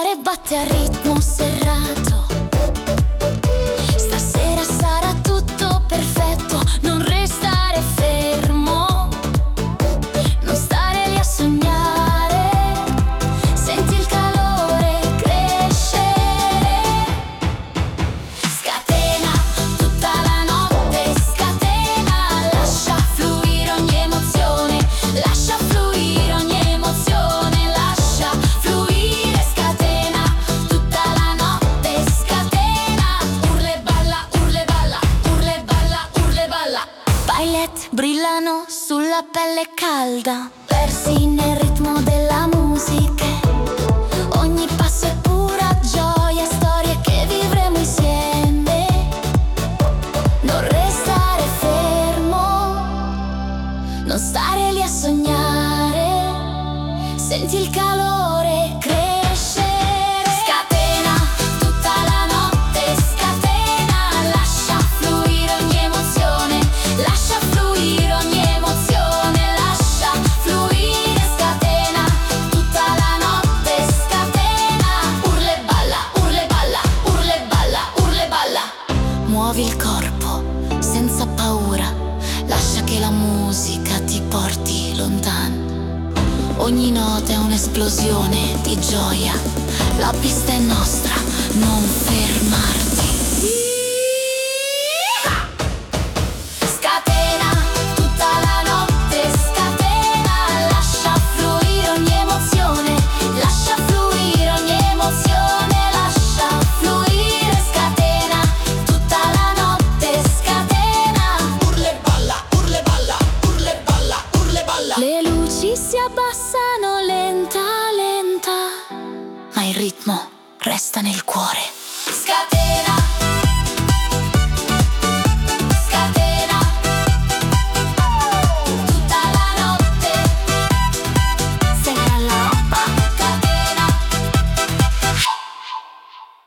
cuore batte a ritmo serrato. Stasera sarà tutto perfetto, non restare fermo, non stare lì a sognare. Senti il calore crescere. Scatena tutta la notte, scatena, lascia fluire ogni emozione, lascia fluire ogni emozione, lascia fluire. Scatena tutta la notte, scatena, urla e balla, urla e balla, urla e balla, urla e balla. Paillette brillano sulla pelle calda, persi nel ritmo della musica. Ogni passo è pura gioia, storie che vivremo insieme. Non restare fermo, non stare lì a sognare. Senti il calore crescere. Scatena tutta la notte, scatena, lascia fluire ogni emozione, lascia fluire ogni emozione, lascia fluire. Scatena tutta la notte, scatena, urla e balla, urla e balla, urla e balla, urla e balla. Muovi il corpo senza paura, lascia che la musica ti porti lontano. Ogni nota è un'esplosione di gioia, la pista è nostra, non fermarti. Scatena tutta la notte, scatena, lascia fluire ogni emozione, lascia fluire ogni emozione, lascia fluire. Scatena tutta la notte, scatena, urla e balla, urla e balla, urla e balla, urla e balla. Le luci si abbassano lenta, lenta, ma il ritmo resta nel cuore. Scatena.